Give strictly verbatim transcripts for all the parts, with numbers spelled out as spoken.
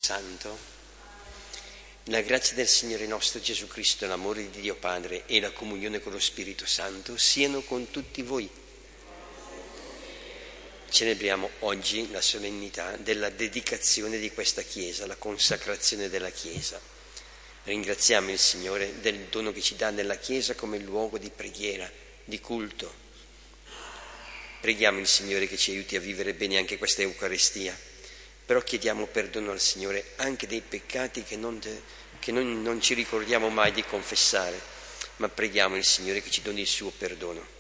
Santo. La grazia del Signore nostro Gesù Cristo, l'amore di Dio Padre e la comunione con lo Spirito Santo siano con tutti voi. Celebriamo oggi la solennità della dedicazione di questa Chiesa, la consacrazione della Chiesa. Ringraziamo il Signore del dono che ci dà nella Chiesa come luogo di preghiera, di culto. Preghiamo il Signore che ci aiuti a vivere bene anche questa Eucaristia, però chiediamo perdono al Signore anche dei peccati che non, che non, non ci ricordiamo mai di confessare, ma preghiamo il Signore che ci doni il suo perdono.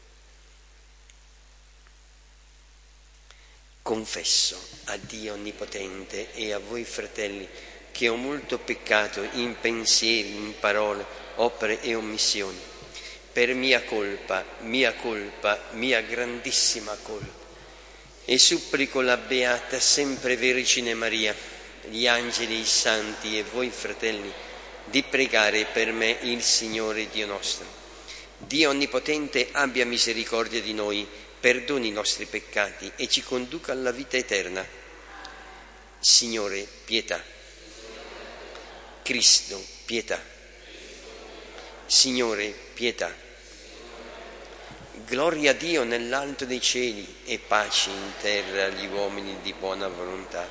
Confesso a Dio Onnipotente e a voi fratelli che ho molto peccato in pensieri, in parole, opere e omissioni, per mia colpa, mia colpa, mia grandissima colpa. E supplico la Beata Sempre Vergine Maria, gli angeli, i santi e voi fratelli, di pregare per me il Signore Dio nostro. Dio Onnipotente abbia misericordia di noi, perdoni i nostri peccati e ci conduca alla vita eterna. Signore, pietà. Cristo, pietà. Signore, pietà. Gloria a Dio nell'alto dei cieli e pace in terra agli uomini di buona volontà.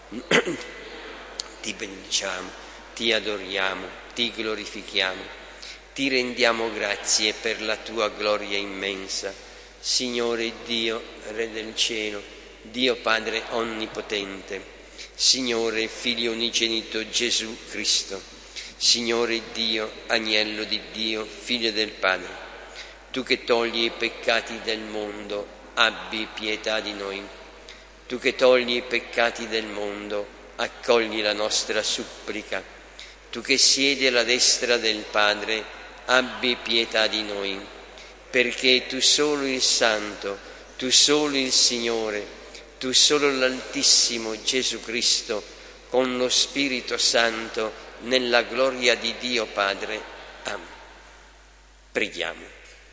Ti benediciamo, ti adoriamo, ti glorifichiamo, ti rendiamo grazie per la tua gloria immensa. Signore Dio, Re del cielo, Dio Padre Onnipotente, Signore Figlio unigenito Gesù Cristo, Signore Dio, Agnello di Dio, Figlio del Padre, tu che togli i peccati del mondo, abbi pietà di noi. Tu che togli i peccati del mondo, accogli la nostra supplica. Tu che siedi alla destra del Padre, abbi pietà di noi. Perché tu solo il Santo, tu solo il Signore, tu solo l'Altissimo Gesù Cristo, con lo Spirito Santo, nella gloria di Dio Padre. Amen. Preghiamo.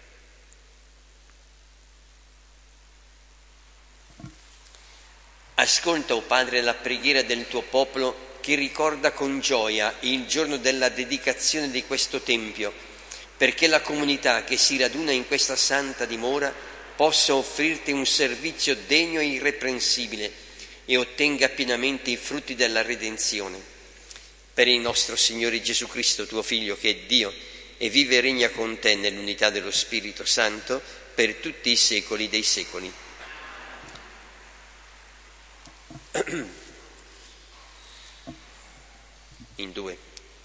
Ascolta, o Padre, la preghiera del tuo popolo che ricorda con gioia il giorno della dedicazione di questo Tempio, perché la comunità che si raduna in questa santa dimora possa offrirti un servizio degno e irreprensibile e ottenga pienamente i frutti della redenzione. Per il nostro Signore Gesù Cristo, tuo Figlio, che è Dio e vive e regna con te nell'unità dello Spirito Santo per tutti i secoli dei secoli. In due.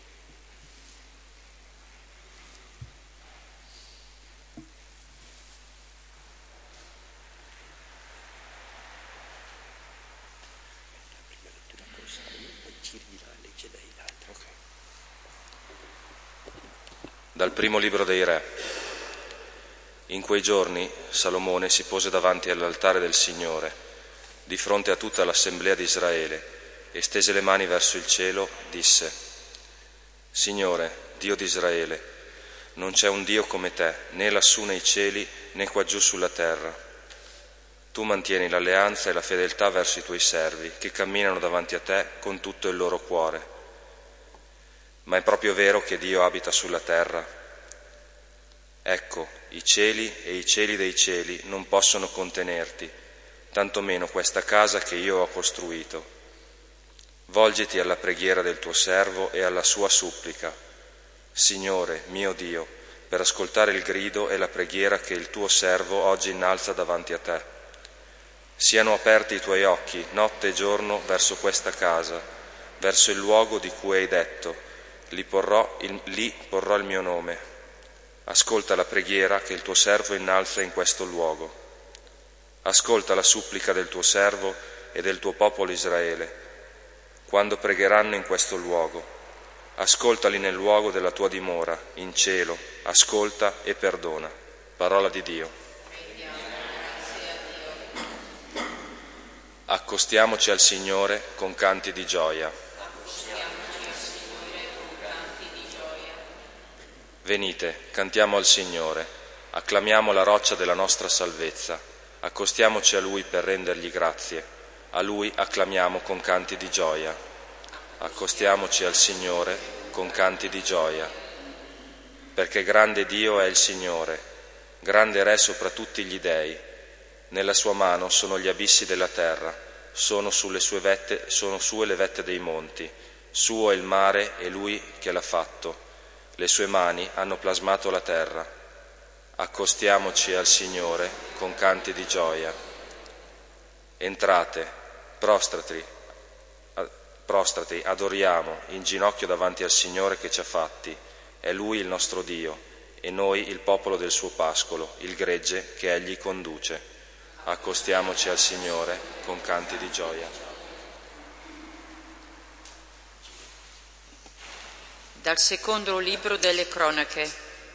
Dal primo libro dei Re. In quei giorni Salomone si pose davanti all'altare del Signore, di fronte a tutta l'assemblea di Israele, e stese le mani verso il cielo, disse: Signore, Dio di Israele, non c'è un Dio come te, né lassù nei cieli, né qua giù sulla terra. Tu mantieni l'alleanza e la fedeltà verso i tuoi servi, che camminano davanti a te con tutto il loro cuore. Ma è proprio vero che Dio abita sulla terra? Ecco, i cieli e i cieli dei cieli non possono contenerti, tantomeno questa casa che io ho costruito. Volgiti alla preghiera del tuo servo e alla sua supplica, Signore mio Dio, per ascoltare il grido e la preghiera che il tuo servo oggi innalza davanti a te. Siano aperti i tuoi occhi notte e giorno verso questa casa, verso il luogo di cui hai detto: Lì porrò, il, lì porrò il mio nome. Ascolta la preghiera che il tuo servo innalza in questo luogo. Ascolta la supplica del tuo servo e del tuo popolo Israele, quando pregheranno in questo luogo. Ascoltali nel luogo della tua dimora, in cielo. Ascolta e perdona. Parola di Dio. Accostiamoci al Signore con canti di gioia. Venite, cantiamo al Signore, acclamiamo la roccia della nostra salvezza, accostiamoci a Lui per rendergli grazie, a Lui acclamiamo con canti di gioia. accostiamoci al Signore con canti di gioia, perché grande Dio è il Signore, grande Re sopra tutti gli dei. Nella sua mano sono gli abissi della terra, sono sulle sue vette, sono sue le vette dei monti, suo è il mare e lui che l'ha fatto. Le sue mani hanno plasmato la terra. Accostiamoci al Signore con canti di gioia. Entrate, prostrati, prostrati, adoriamo in ginocchio davanti al Signore che ci ha fatti. È Lui il nostro Dio e noi il popolo del suo pascolo, il gregge che Egli conduce. Accostiamoci al Signore con canti di gioia. Dal secondo libro delle Cronache.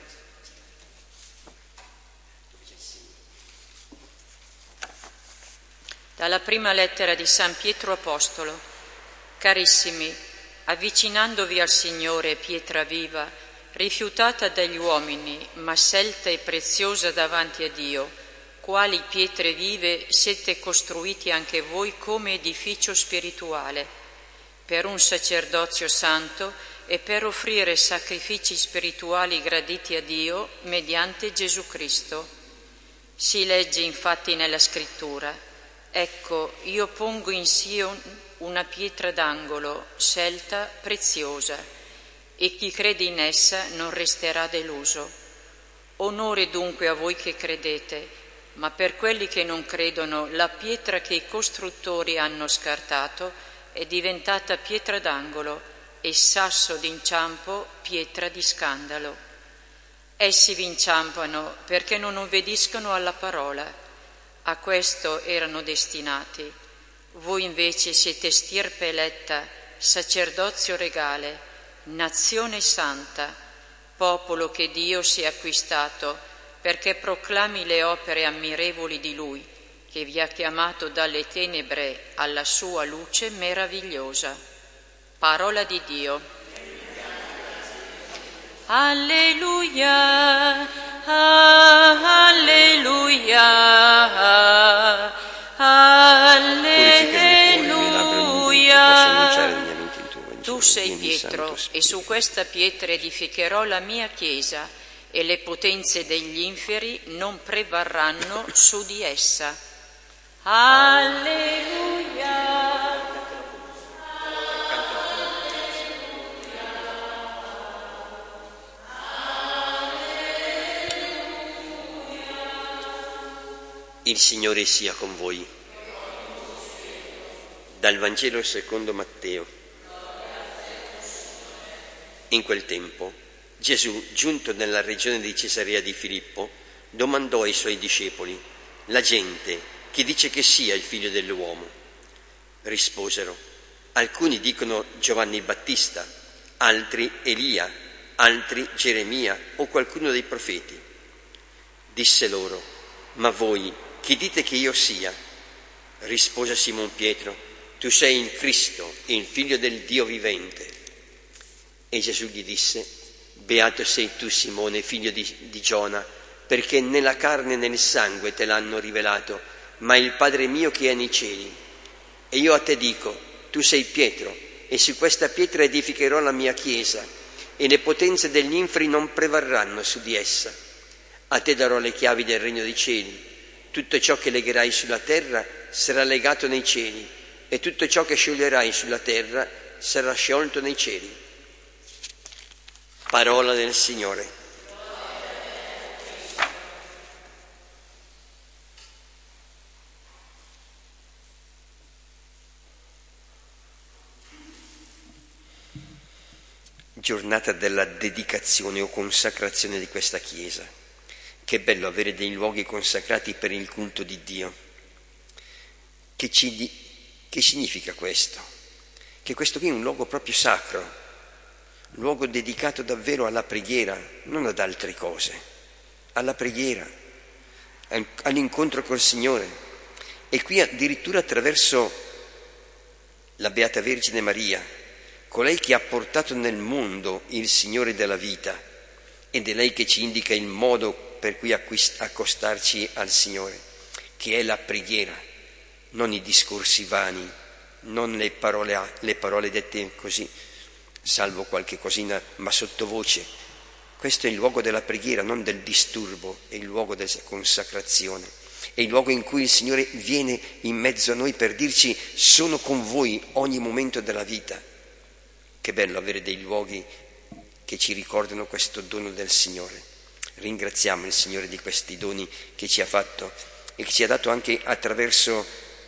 Dalla prima lettera di San Pietro Apostolo. Carissimi, avvicinandovi al Signore, pietra viva, rifiutata dagli uomini, ma scelta e preziosa davanti a Dio, quali pietre vive siete costruiti anche voi come edificio spirituale, per un sacerdozio santo e per offrire sacrifici spirituali graditi a Dio mediante Gesù Cristo. Si legge infatti nella Scrittura: ecco, io pongo in Sion una pietra d'angolo, scelta, preziosa, e chi crede in essa non resterà deluso. Onore dunque a voi che credete, ma per quelli che non credono, la pietra che i costruttori hanno scartato è diventata pietra d'angolo e sasso d'inciampo, pietra di scandalo. Essi vi inciampano perché non obbediscono alla parola. A questo erano destinati. Voi invece siete stirpe eletta, sacerdozio regale, nazione santa, popolo che Dio si è acquistato, perché proclami le opere ammirevoli di Lui, che vi ha chiamato dalle tenebre alla sua luce meravigliosa. Parola di Dio. Alleluia, alleluia, alleluia. Tu sei Pietro, e su questa pietra edificherò la mia chiesa, e le potenze degli inferi non prevarranno su di essa. Alleluia. Il Signore sia con voi. Dal Vangelo secondo Matteo. In quel tempo Gesù, giunto nella regione di Cesarea di Filippo, domandò ai suoi discepoli: la gente chi dice che sia il figlio dell'uomo? Risposero: alcuni dicono Giovanni Battista, altri Elia, altri Geremia o qualcuno dei profeti. Disse loro: ma voi chi dite che io sia? Rispose Simon Pietro: tu sei il Cristo, il figlio del Dio vivente. E Gesù gli disse: beato sei tu, Simone, figlio di, di Giona, perché né la carne né il sangue te l'hanno rivelato, ma il Padre mio che è nei cieli. E io a te dico: tu sei Pietro, e su questa pietra edificherò la mia chiesa, e le potenze degli inferi non prevarranno su di essa. A te darò le chiavi del regno dei cieli. Tutto ciò che legherai sulla terra sarà legato nei cieli, e tutto ciò che scioglierai sulla terra sarà sciolto nei cieli. Parola del Signore. Giornata della dedicazione o consacrazione di questa Chiesa. Che bello avere dei luoghi consacrati per il culto di Dio. Che, ci, che significa questo? Che questo qui è un luogo proprio sacro, luogo dedicato davvero alla preghiera, non ad altre cose, alla preghiera, all'incontro col Signore. E qui addirittura attraverso la Beata Vergine Maria, colei che ha portato nel mondo il Signore della vita, ed è lei che ci indica il modo per cui accostarci al Signore, che è la preghiera, non i discorsi vani, non le parole, le parole dette così, salvo qualche cosina, ma sottovoce. Questo è il luogo della preghiera, non del disturbo, è il luogo della consacrazione, è il luogo in cui il Signore viene in mezzo a noi per dirci: sono con voi ogni momento della vita. Che bello avere dei luoghi che ci ricordano questo dono del Signore. Ringraziamo il Signore di questi doni che ci ha fatto e che ci ha dato anche attraverso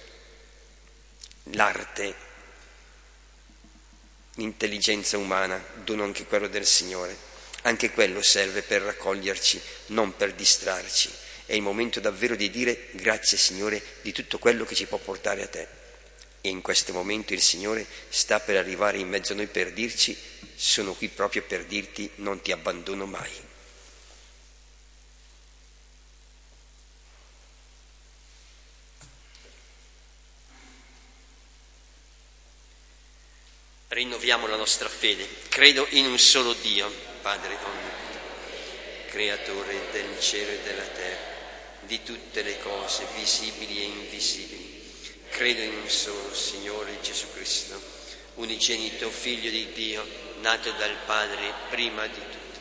l'arte, l'intelligenza umana, dono anche quello del Signore. Anche quello serve per raccoglierci, non per distrarci. È il momento davvero di dire: grazie Signore di tutto quello che ci può portare a te. E in questo momento il Signore sta per arrivare in mezzo a noi per dirci: sono qui proprio per dirti, non ti abbandono mai. Rinnoviamo la nostra fede. Credo in un solo Dio, Padre onnipotente, creatore del cielo e della terra, di tutte le cose visibili e invisibili. Credo in un solo Signore Gesù Cristo, unigenito Figlio di Dio, nato dal Padre prima di tutto.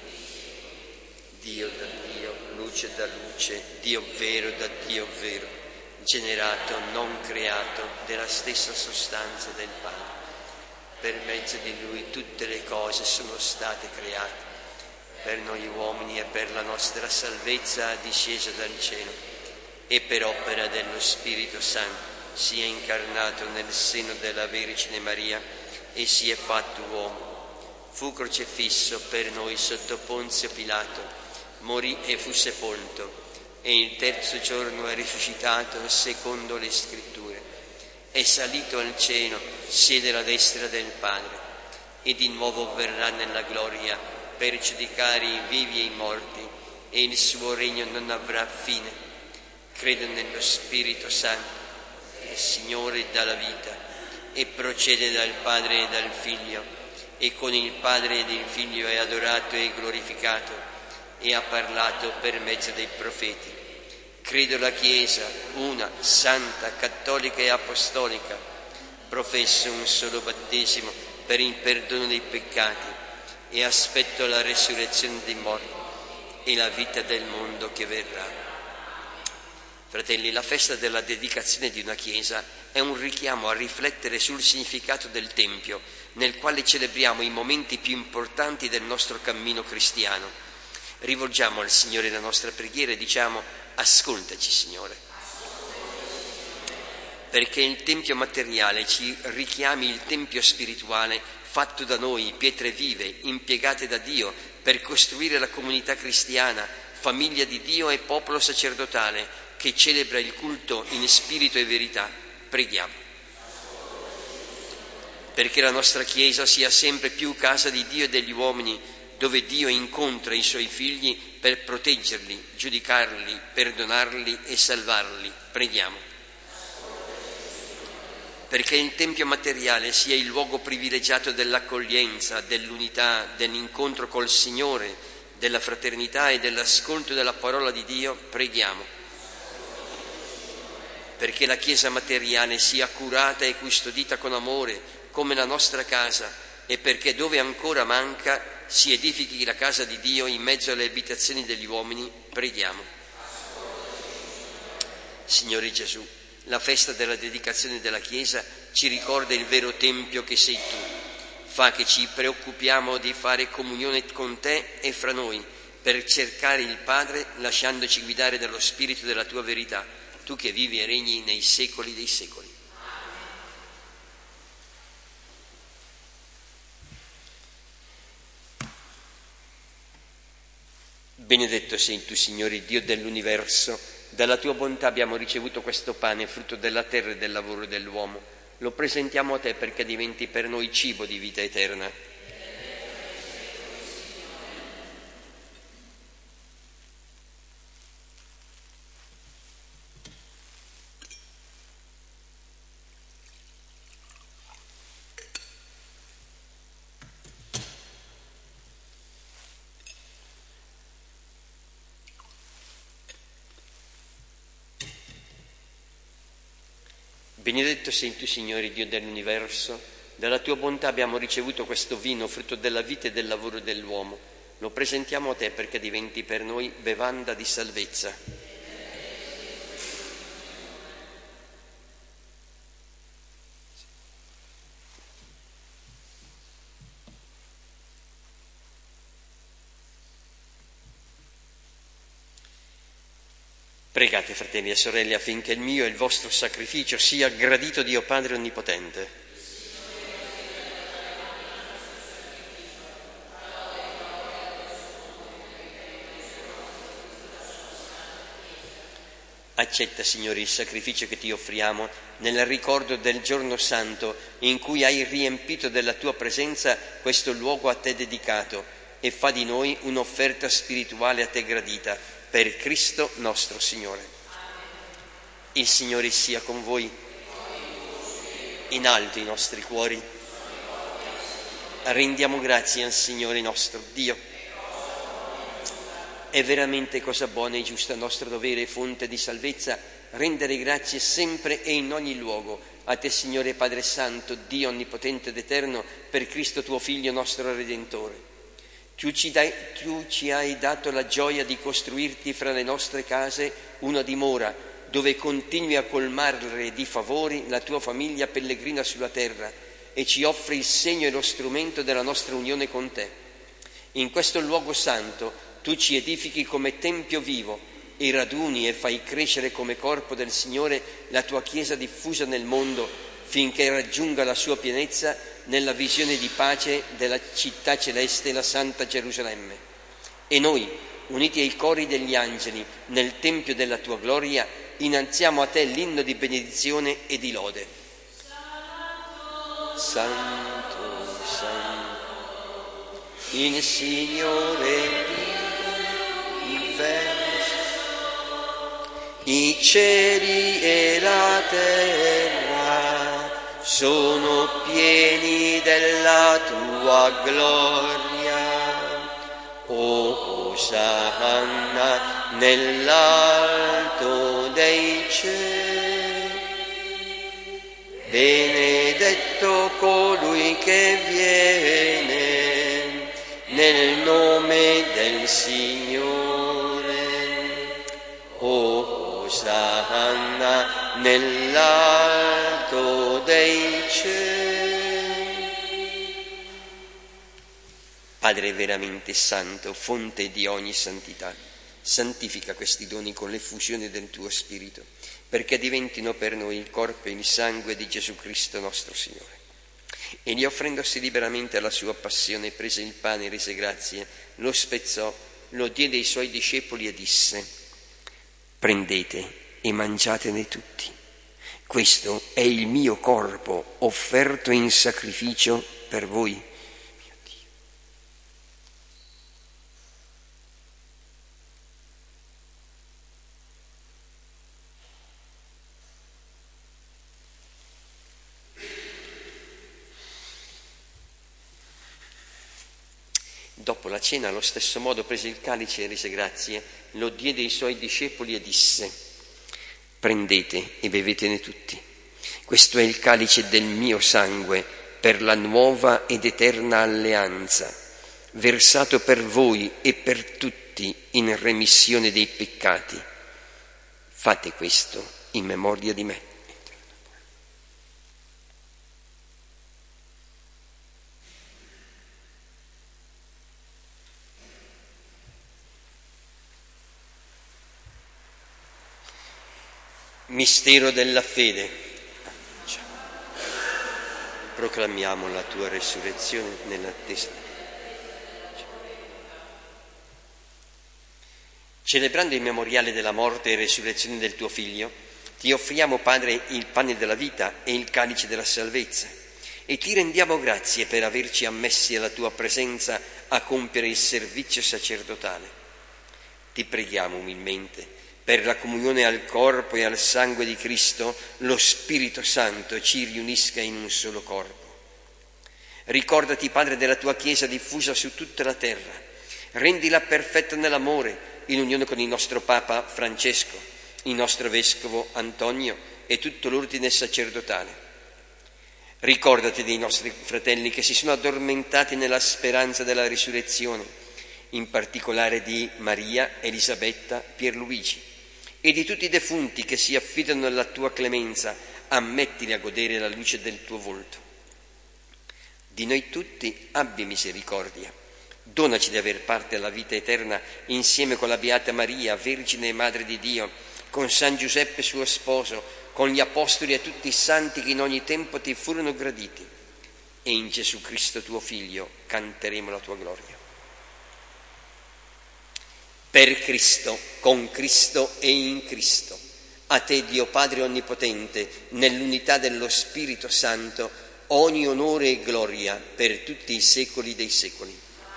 Dio da Dio, luce da luce, Dio vero da Dio vero, generato, non creato, della stessa sostanza del Padre. Per mezzo di Lui tutte le cose sono state create. Per noi uomini e per la nostra salvezza discesa dal cielo, e per opera dello Spirito Santo si è incarnato nel seno della Vergine Maria e si è fatto uomo. Fu crocefisso per noi sotto Ponzio Pilato, morì e fu sepolto, e il terzo giorno è risuscitato secondo le Scritture. È salito al cielo, siede alla destra del Padre, e di nuovo verrà nella gloria per giudicare i vivi e i morti, e il suo regno non avrà fine. Credo nello Spirito Santo, che è Signore e dà la vita, e procede dal Padre e dal Figlio, e con il Padre ed il Figlio è adorato e glorificato, e ha parlato per mezzo dei profeti. Credo la Chiesa, una, santa, cattolica e apostolica. Professo un solo battesimo per il perdono dei peccati e aspetto la resurrezione dei morti e la vita del mondo che verrà. Fratelli, la festa della dedicazione di una Chiesa è un richiamo a riflettere sul significato del Tempio, nel quale celebriamo i momenti più importanti del nostro cammino cristiano. Rivolgiamo al Signore la nostra preghiera e diciamo: ascoltaci Signore, perché il Tempio materiale ci richiami il Tempio spirituale fatto da noi, pietre vive, impiegate da Dio per costruire la comunità cristiana, famiglia di Dio e popolo sacerdotale che celebra il culto in spirito e verità. Preghiamo. Perché la nostra Chiesa sia sempre più casa di Dio e degli uomini, dove Dio incontra i Suoi figli per proteggerli, giudicarli, perdonarli e salvarli. Preghiamo. Perché il Tempio materiale sia il luogo privilegiato dell'accoglienza, dell'unità, dell'incontro col Signore, della fraternità e dell'ascolto della parola di Dio. Preghiamo. Perché la Chiesa materiale sia curata e custodita con amore, come la nostra casa, e perché dove ancora manca si edifichi la casa di Dio in mezzo alle abitazioni degli uomini. Preghiamo. Signore Gesù, la festa della dedicazione della Chiesa ci ricorda il vero Tempio che sei Tu. Fa che ci preoccupiamo di fare comunione con Te e fra noi, per cercare il Padre, lasciandoci guidare dallo Spirito della Tua verità, Tu che vivi e regni nei secoli dei secoli. Benedetto sei Tu, Signore Dio dell'universo. Dalla Tua bontà abbiamo ricevuto questo pane, frutto della terra e del lavoro dell'uomo. Lo presentiamo a Te perché diventi per noi cibo di vita eterna. Benedetto sei tu, Signore, Dio dell'universo. Dalla tua bontà abbiamo ricevuto questo vino, frutto della vita e del lavoro dell'uomo. Lo presentiamo a te perché diventi per noi bevanda di salvezza. Pregate, fratelli e sorelle, affinché il mio e il vostro sacrificio sia gradito Dio Padre Onnipotente. Accetta, Signore, il sacrificio che ti offriamo nel ricordo del giorno santo in cui hai riempito della tua presenza questo luogo a te dedicato e fa di noi un'offerta spirituale a te gradita, per Cristo nostro Signore. Il Signore sia con voi. In alto i nostri cuori. Rendiamo grazie al Signore nostro Dio. È veramente cosa buona e giusta, nostro dovere e fonte di salvezza, rendere grazie sempre e in ogni luogo a te, Signore Padre Santo, Dio onnipotente ed eterno, per Cristo tuo Figlio, nostro Redentore. Tu ci, dai, tu ci hai dato la gioia di costruirti fra le nostre case una dimora, dove continui a colmarle di favori la tua famiglia pellegrina sulla terra, e ci offri il segno e lo strumento della nostra unione con te. In questo luogo santo tu ci edifichi come tempio vivo e raduni e fai crescere come corpo del Signore la tua Chiesa diffusa nel mondo, finché raggiunga la sua pienezza nella visione di pace della città celeste, la Santa Gerusalemme. E noi, uniti ai cori degli angeli nel tempio della tua gloria, innalziamo a te l'inno di benedizione e di lode. Santo, Santo, il Signore i cieli e la terra sono pieni della tua gloria. O Osanna nell'alto dei cieli, benedetto colui che viene nel nome del Signore. O Osanna nell'alto dei cieli. Padre veramente santo, fonte di ogni santità, santifica questi doni con l'effusione del tuo Spirito, perché diventino per noi il corpo e il sangue di Gesù Cristo nostro Signore. Egli, offrendosi liberamente alla sua passione, prese il pane e rese grazie, lo spezzò, lo diede ai suoi discepoli e disse: prendete e mangiatene tutti. Questo è il mio corpo offerto in sacrificio per voi. Mio Dio. Dopo la cena, allo stesso modo, prese il calice e rese grazie, lo diede ai suoi discepoli e disse: prendete e bevetene tutti. Questo è il calice del mio sangue per la nuova ed eterna alleanza, versato per voi e per tutti in remissione dei peccati. Fate questo in memoria di me. Mistero della fede. Proclamiamo la tua resurrezione nell'attesa. Celebrando il memoriale della morte e resurrezione del tuo Figlio, ti offriamo, Padre, il pane della vita e il calice della salvezza, e ti rendiamo grazie per averci ammessi alla tua presenza a compiere il servizio sacerdotale. Ti preghiamo umilmente, per la comunione al corpo e al sangue di Cristo, lo Spirito Santo ci riunisca in un solo corpo. Ricordati, Padre, della tua Chiesa diffusa su tutta la terra. Rendila perfetta nell'amore, in unione con il nostro Papa Francesco, il nostro Vescovo Antonio e tutto l'ordine sacerdotale. Ricordati dei nostri fratelli che si sono addormentati nella speranza della risurrezione, in particolare di Maria, Elisabetta, Pierluigi, e di tutti i defunti che si affidano alla tua clemenza. Ammettili a godere la luce del tuo volto. Di noi tutti abbi misericordia. Donaci di aver parte alla vita eterna insieme con la Beata Maria, Vergine e Madre di Dio, con San Giuseppe suo sposo, con gli Apostoli e tutti i santi che in ogni tempo ti furono graditi. E in Gesù Cristo tuo Figlio canteremo la tua gloria. Per Cristo, con Cristo e in Cristo, a te Dio Padre Onnipotente, nell'unità dello Spirito Santo, ogni onore e gloria per tutti i secoli dei secoli.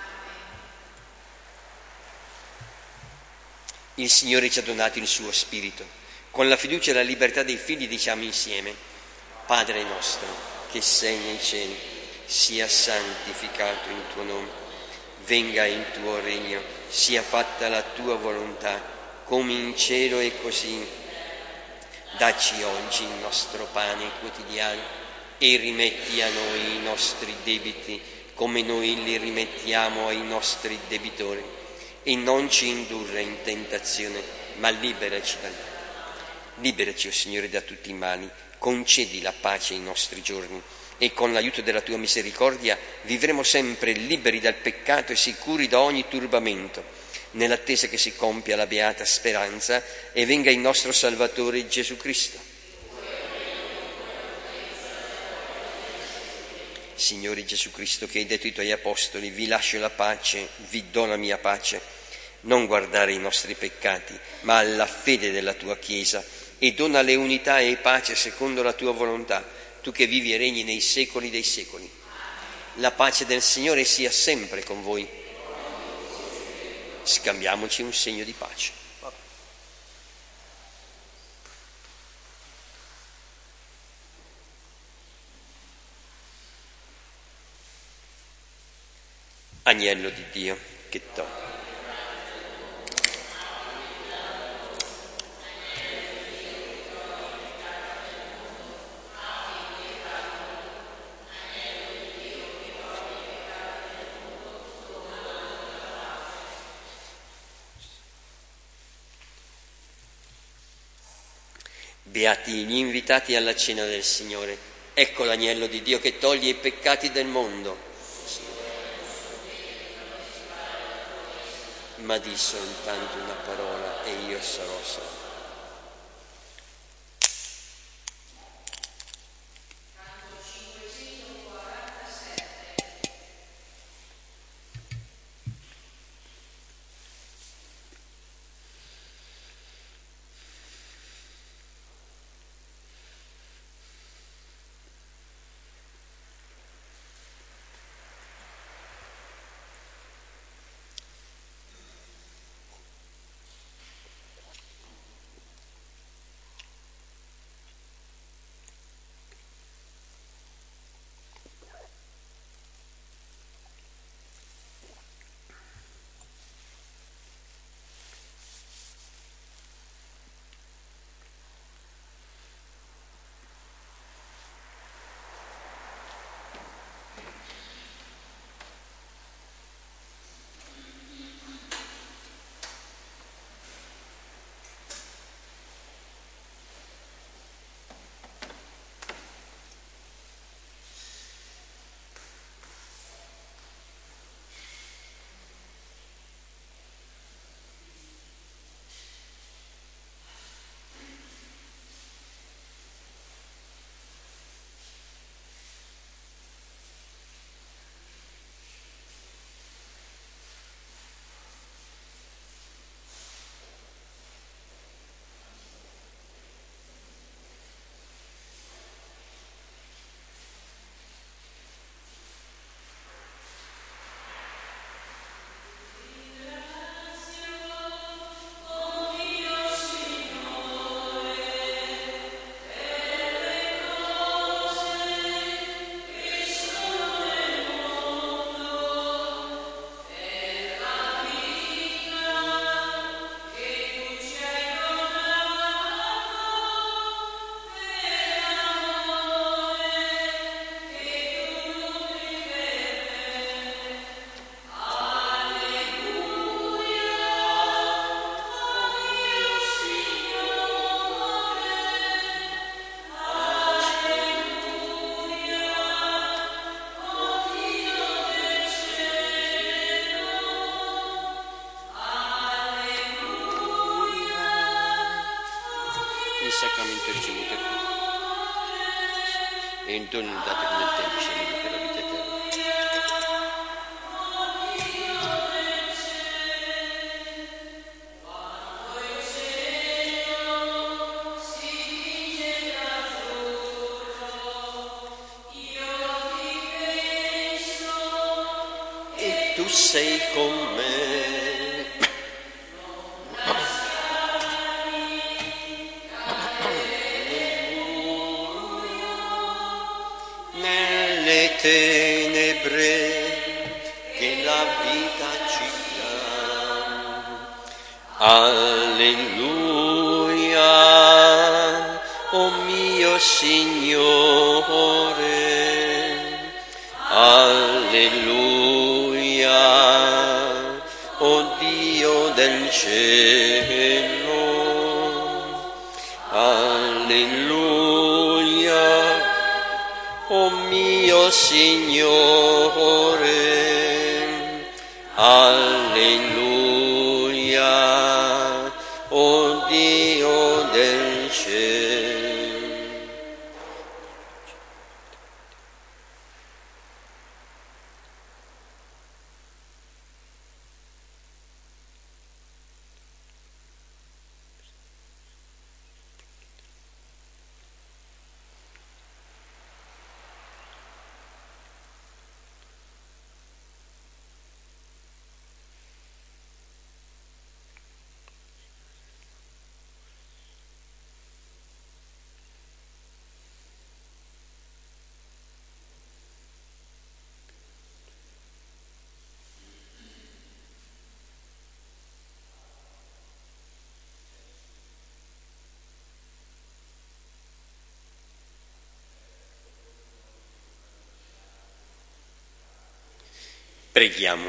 Il Signore ci ha donato il suo Spirito. Con la fiducia e la libertà dei figli diciamo insieme: Padre nostro, che sei nei cieli, sia santificato il tuo nome, venga il tuo regno, sia fatta la tua volontà, come in cielo e così. Dacci oggi il nostro pane quotidiano e rimetti a noi i nostri debiti, come noi li rimettiamo ai nostri debitori, e non ci indurre in tentazione, ma liberaci dal male. Liberaci, o Signore, da tutti i mali, concedi la pace ai nostri giorni e con l'aiuto della tua misericordia vivremo sempre liberi dal peccato e sicuri da ogni turbamento, nell'attesa che si compia la beata speranza e venga il nostro Salvatore Gesù Cristo. Signore Gesù Cristo, che hai detto ai tuoi apostoli: vi lascio la pace, vi do la mia pace, non guardare i nostri peccati, ma alla fede della tua Chiesa, e donale unità e pace secondo la tua volontà, tu che vivi e regni nei secoli dei secoli. La pace del Signore sia sempre con voi. Scambiamoci un segno di pace. Agnello di Dio, che toglie. Beati gli invitati alla cena del Signore. Ecco l'agnello di Dio che toglie i peccati del mondo. Ma di soltanto una parola e io sarò salvo. sacramento ricevuto e il dono dato nel tempo scegliendo per la vita eterna. E tu sei con me. Tenebre che la vita ci dà. Alleluia, o mio Signore. Alleluia, o Dio del cielo. Alleluia, o mio Signore, alleluia, o Dio del cielo. Preghiamo.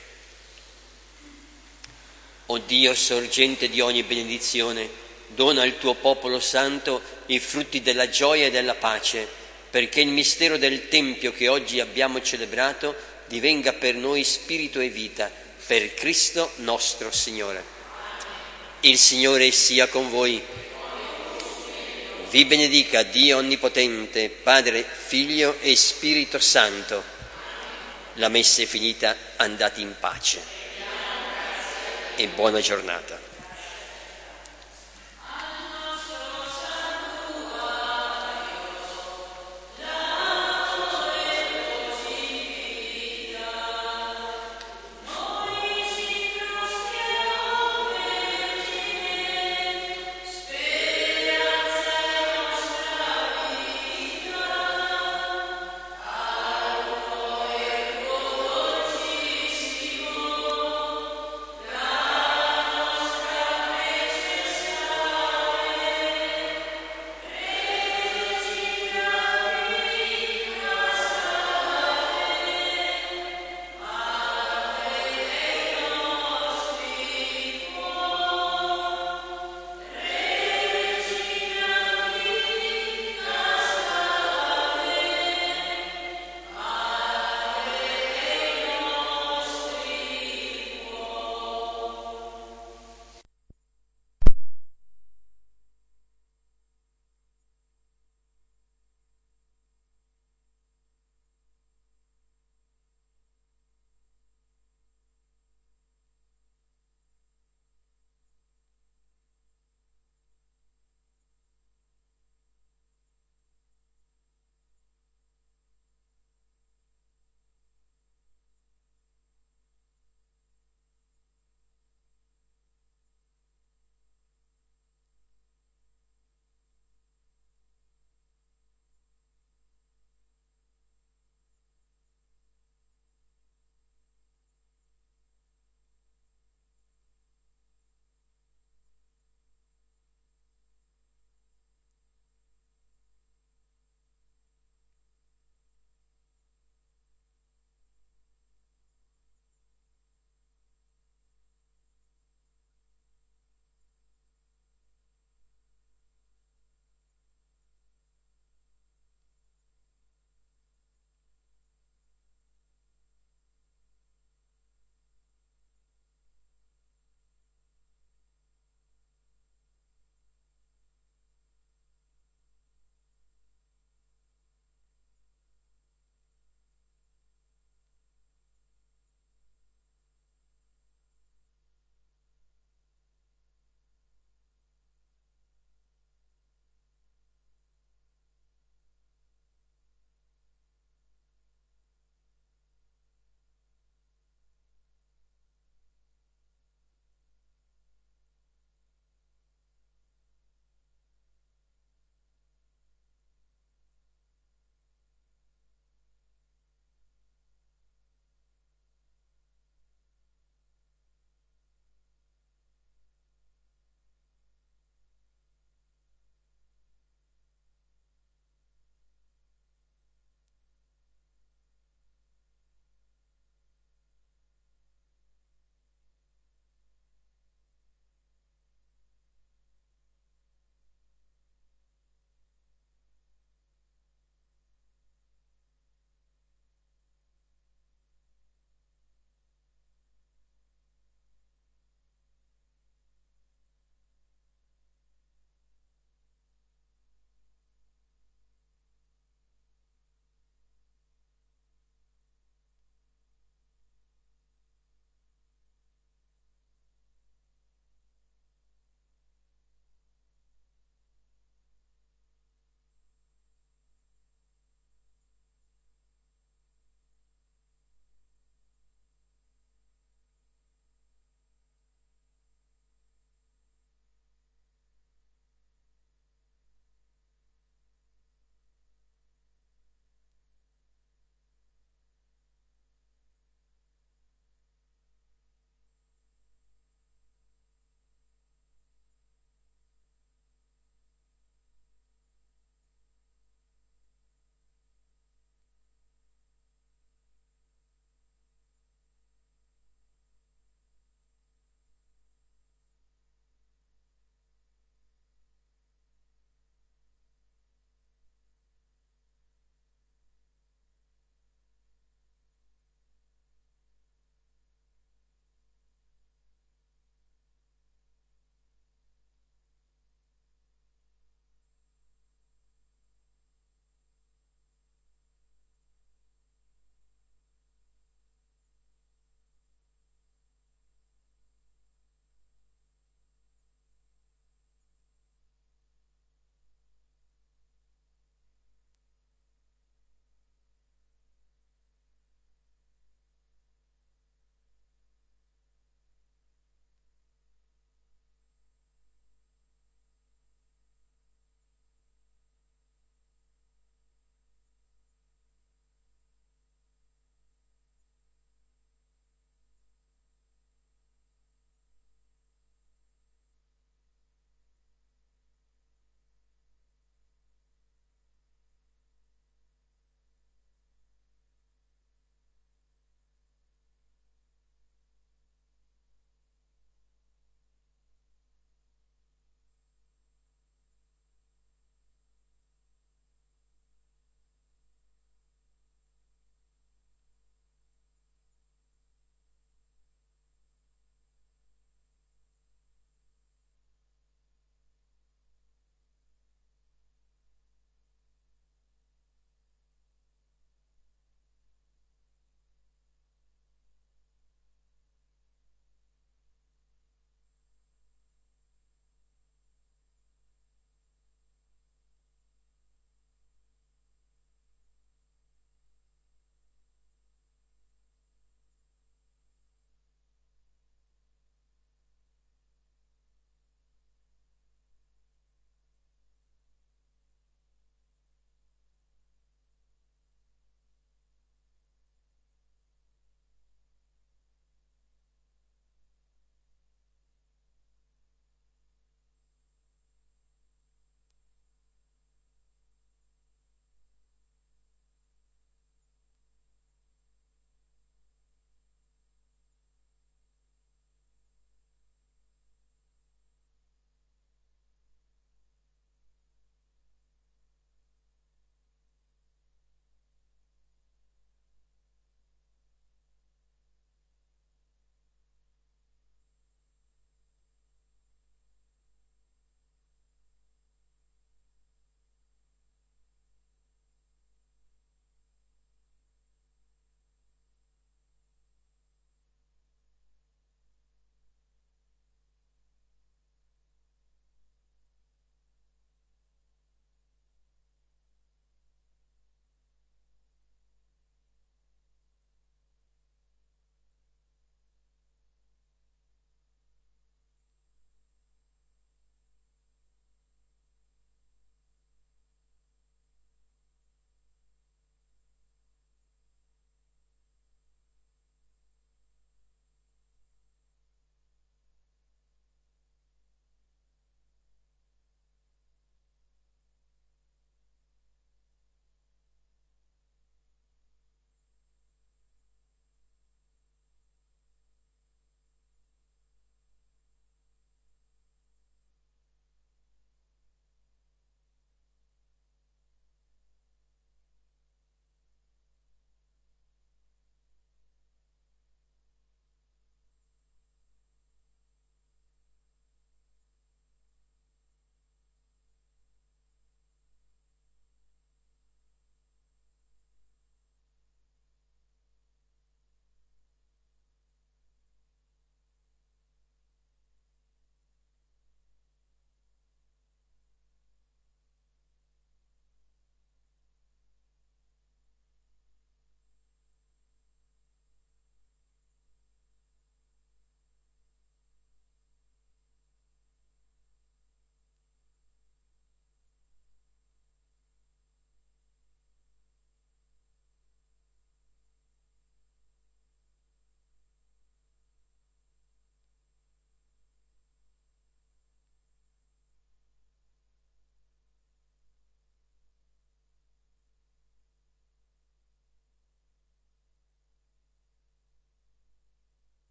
O Dio, sorgente di ogni benedizione, dona al tuo popolo santo i frutti della gioia e della pace, perché il mistero del Tempio che oggi abbiamo celebrato divenga per noi spirito e vita, per Cristo nostro Signore. Il Signore sia con voi. Vi benedica Dio Onnipotente, Padre, Figlio e Spirito Santo. La messa è finita, andate in pace e buona giornata.